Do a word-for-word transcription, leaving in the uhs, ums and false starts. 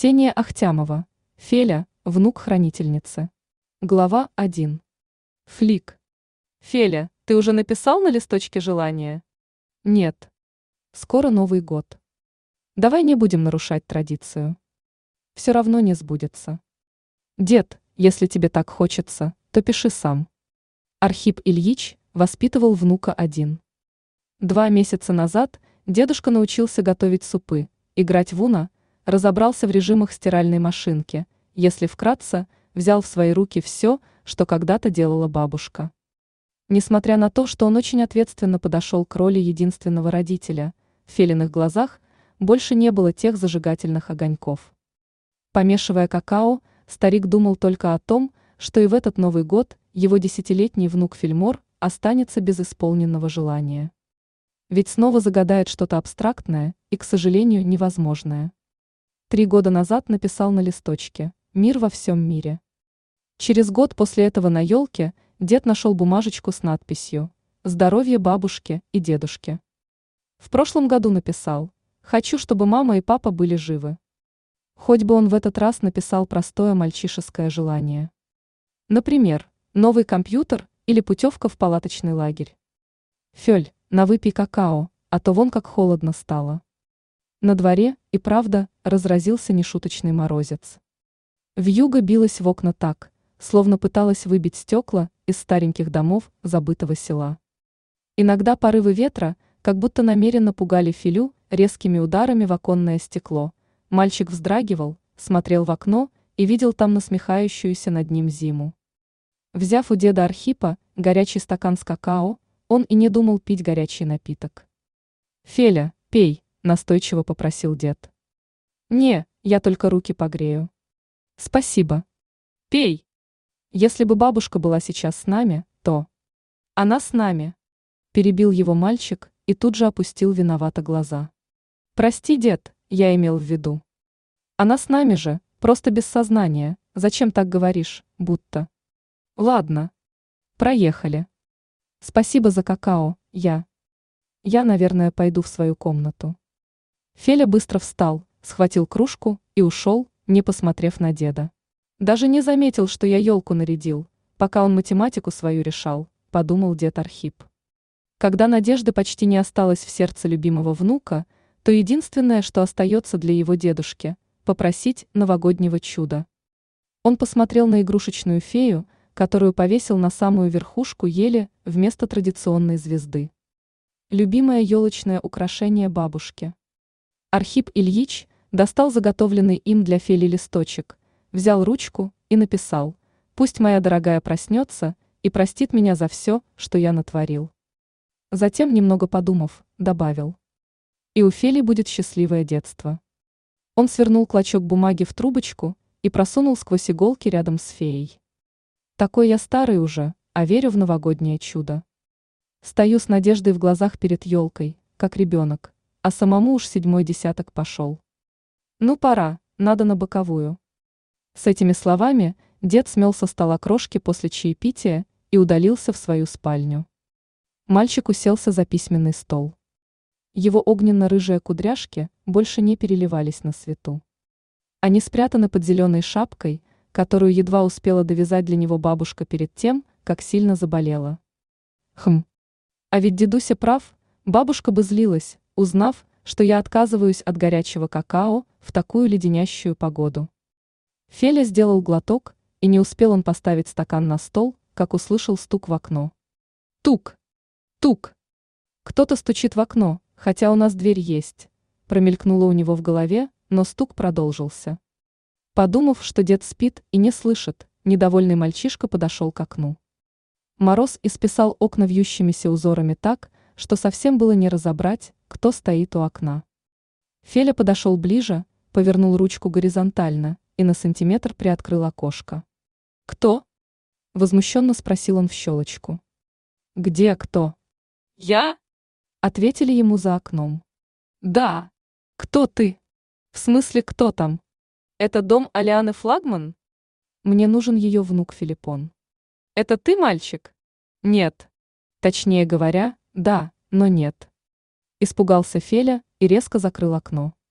Ксения Ахтямова. Феля, внук хранительницы. Глава один. Флик. Феля, ты уже написал на листочке желание? Нет. Скоро Новый год. Давай не будем нарушать традицию. Все равно не сбудется. Дед, если тебе так хочется, то пиши сам. Архип Ильич воспитывал внука один. Два месяца назад дедушка научился готовить супы, играть в уно, разобрался в режимах стиральной машинки, если вкратце, взял в свои руки все, что когда-то делала бабушка. Несмотря на то, что он очень ответственно подошел к роли единственного родителя, в Фелиных глазах больше не было тех зажигательных огоньков. Помешивая какао, старик думал только о том, что и в этот Новый год его десятилетний внук Фильмор останется без исполненного желания. Ведь снова загадает что-то абстрактное и, к сожалению, невозможное. Три года назад написал на листочке «Мир во всем мире». Через год после этого на елке дед нашел бумажечку с надписью «Здоровье бабушке и дедушке». В прошлом году написал «Хочу, чтобы мама и папа были живы». Хоть бы он в этот раз написал простое мальчишеское желание. Например, новый компьютер или путевка в палаточный лагерь. Фель, на выпей какао, а то вон как холодно стало. На дворе, и правда, разразился нешуточный морозец. Вьюга билась в окна так, словно пыталась выбить стекла из стареньких домов забытого села. Иногда порывы ветра, как будто намеренно пугали Филю резкими ударами в оконное стекло. Мальчик вздрагивал, смотрел в окно и видел там насмехающуюся над ним зиму. Взяв у деда Архипа горячий стакан с какао, он и не думал пить горячий напиток. «Феля, пей», – настойчиво попросил дед. «Не, я только руки погрею». «Спасибо». «Пей». «Если бы бабушка была сейчас с нами, то...» «Она с нами», – перебил его мальчик и тут же опустил виновато глаза. «Прости, дед, я имел в виду». «Она с нами же, просто без сознания, зачем так говоришь, будто...» «Ладно. Проехали. Спасибо за какао, я... Я, наверное, пойду в свою комнату». Феля быстро встал, схватил кружку и ушел, не посмотрев на деда. «Даже не заметил, что я елку нарядил, пока он математику свою решал», – подумал дед Архип. Когда надежды почти не осталось в сердце любимого внука, то единственное, что остается для его дедушки – попросить новогоднего чуда. Он посмотрел на игрушечную фею, которую повесил на самую верхушку ели вместо традиционной звезды. Любимое елочное украшение бабушки. Архип Ильич достал заготовленный им для Фели листочек, взял ручку и написал «Пусть моя дорогая проснется и простит меня за все, что я натворил». Затем, немного подумав, добавил «И у Фели будет счастливое детство». Он свернул клочок бумаги в трубочку и просунул сквозь иголки рядом с феей. «Такой я старый уже, а верю в новогоднее чудо. Стою с надеждой в глазах перед елкой, как ребенок, а самому уж седьмой десяток пошел. Ну пора, надо на боковую». С этими словами дед смел со стола крошки после чаепития и удалился в свою спальню. Мальчик уселся за письменный стол. Его огненно-рыжие кудряшки больше не переливались на свету. Они спрятаны под зеленой шапкой, которую едва успела довязать для него бабушка перед тем, как сильно заболела. Хм. А ведь дедуся прав, бабушка бы злилась, узнав, что я отказываюсь от горячего какао в такую леденящую погоду. Феля сделал глоток, и не успел он поставить стакан на стол, как услышал стук в окно. Тук! Тук! Кто-то стучит в окно, хотя у нас дверь есть. Промелькнуло у него в голове, но стук продолжился. Подумав, что дед спит и не слышит, недовольный мальчишка подошел к окну. Мороз исписал окна вьющимися узорами так, что совсем было не разобрать, кто стоит у окна. Феля подошел ближе, повернул ручку горизонтально и на сантиметр приоткрыл окошко. «Кто?» – возмущенно спросил он в щелочку. «Где кто?» «Я?» – ответили ему за окном. «Да. Кто ты? В смысле, кто там? Это дом Алианы Флагман? Мне нужен ее внук Филиппон». «Это ты, мальчик?» «Нет». Точнее говоря, да, но нет. Испугался Феля и резко закрыл окно.